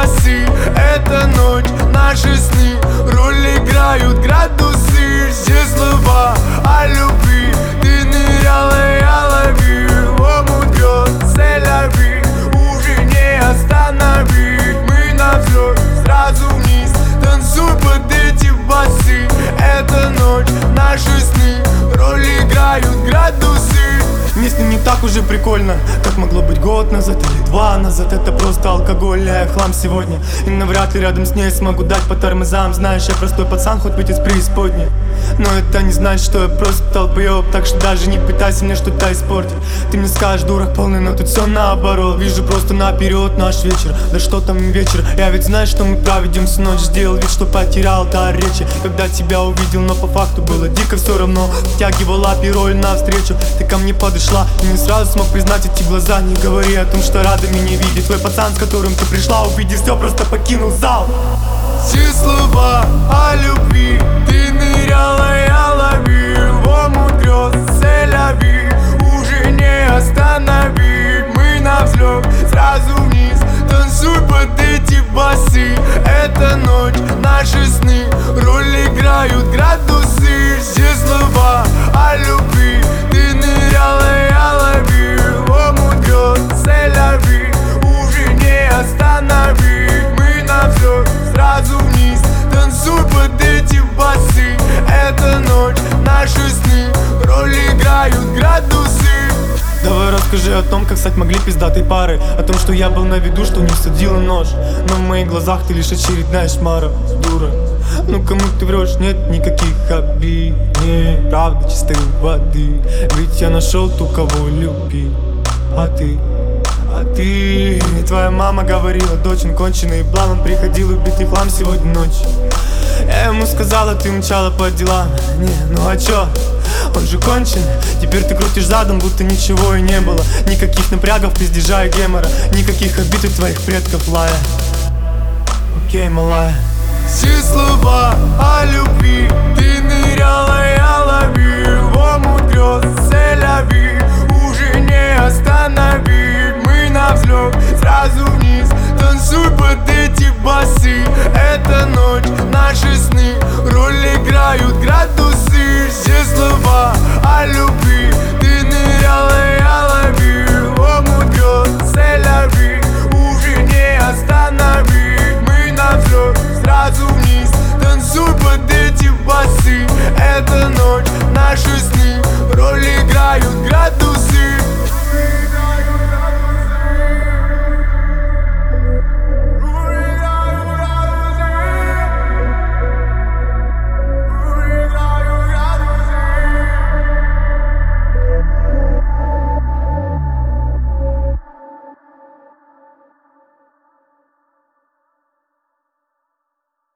басы. Это ночь, наши сны, роль играют градусы. Все слова о любви, ты ныряла, я ловил. Омут грез, сель-ави, уже не остановить. Мы на взлет, сразу вниз, танцуй под эти басы. Это ночь, наши сны, роль играют градусы. Мне с ним не так уже прикольно, как могло быть год назад или 2 назад. Это просто алкоголь, я хлам сегодня. И навряд ли рядом с ней смогу дать по тормозам. Знаешь, я простой пацан, хоть быть из преисподней. Но это не значит, что я просто толпоёб. Так что даже не пытайся мне что-то испортить. Ты мне скажешь, дурак полный, но тут все наоборот. Вижу просто наперед наш вечер. Да что там вечер, я ведь знаю, что мы проведем всю ночь. Сделал вид, что потерял дар речи, когда тебя увидел, но по факту было дико все равно. Втягивала пироль навстречу, ты ко мне подошла и не сразу смог признать эти глаза. Не говори о том, что рада меня видеть. Твой пацан, с которым ты пришла, увидев все, просто покинул зал. Все слова о любви, ты ныряла, я ловил. В омут грез, сель-ави, уже не остановить. Мы на взлет, сразу вниз, танцуй под эти басы. Это ночь, наши сны, роль играют градусы. Все слова о любви, ты ныряла, я ловил. В омут грез, сель-ави, уже не остановить. Мы на взлет, сразу вниз, танцуй под эти басы. Это ночь, наши сны, роль играют градусы. Давай расскажи о том, как стать могли пиздатой парой. О том, что я был на виду, что не всадила нож. Но в моих глазах ты лишь очередная шмара, дура. Ну кому ты врешь, нет никаких обид. Не, правда чистой воды. Ведь я нашел ту, кого любил. А ты? Твоя мама говорила, дочь, он конченый блан. Он приходил убитый хлам сегодня ночью. Я ему сказала, ты мчала по делам. Не, ну а чё? Он же кончен. Теперь ты крутишь задом, будто ничего и не было. Никаких напрягов, пиздежа и гемора. Никаких обид у твоих предков, лая. Окей, малая. Все слова о любви, ты ныряла, я ловил. В омут грез, сель-ави, уже не остановить. Мы на взлет,